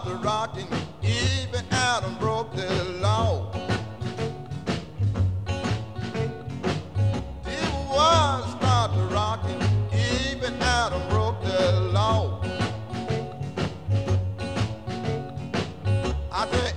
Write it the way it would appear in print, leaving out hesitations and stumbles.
started rocking, even Adam broke the law. Evil was started rocking, even Adam broke the law. I said